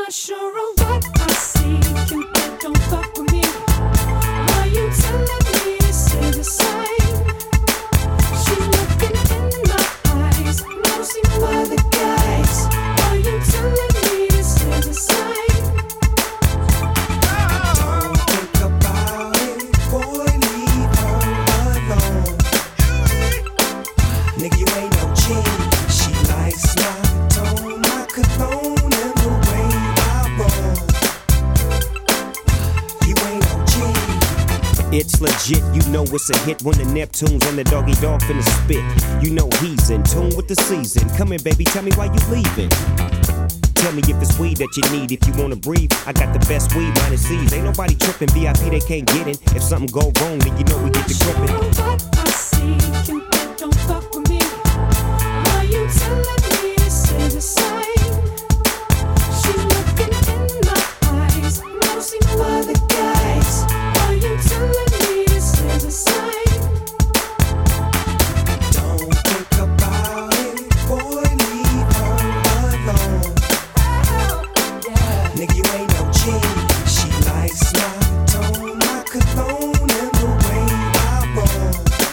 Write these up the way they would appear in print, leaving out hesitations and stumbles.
not sure of what I see. Cupid, don't fuck with me. Are you telling me to say the same? She looking in my eyes, nosing other guys. Are you telling me to say the same? Don't think about it, boy, leave her alone. Nigga, you ain't no G. She likes my tone, my cologne, and the way I roll. You ain't no G. It's legit, you know it's a hit when the Neptunes and the doggy dog finna spit. You know he's in tune with the season. Come in, baby, tell me why you leaving. Tell me if it's weed that you need, if you wanna breathe. I got the best weed, minus C's. Ain't nobody tripping, VIP they can't get in. If something go wrong, then you know we get to gripping. What I see, Cupid, don't fuck with me. Are you telling me to say the same? She looking in my eyes, nosing other guys. Are you telling me to say the same? Don't think about it, boy, leave her alone. Nigga, you ain't no G. She likes my tone, my cologne, and the way I roll.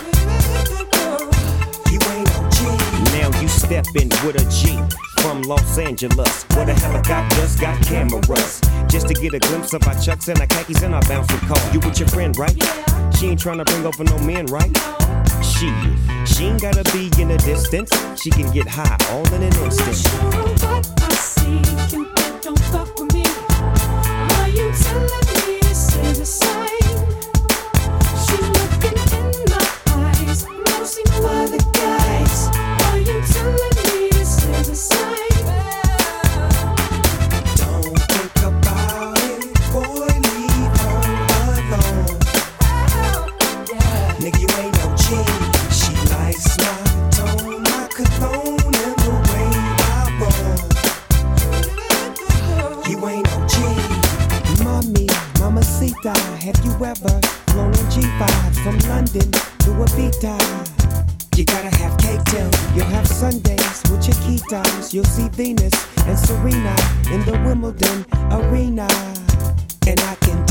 You ain't no G. Now you steppin' with a G from Los Angeles, where the helicopters got cameras, just to get a glimpse of our chucks and our khakis and our bouncing car. You with your friend, right? Yeah. She ain't tryna bring over no men, right? She ain't gotta be in a distance. She can get high all in an I'm not instant. sure of what I see, Cupid, don't fuck with me. Are you telling me to say the same? She looking in my eyes, nosing other guys. Are you telling me to say the same? Don't think about it, boy, leave her alone. Nigga, you ain't no G. She likes my tone, my cologne, and the way I roll. You ain't no G. Mommy, mamacita, have you ever flown on G5 from London to Ibiza? You gotta have cake till you'll have Sundays with your key times. You'll see Venus and Serena in the Wimbledon arena. And I can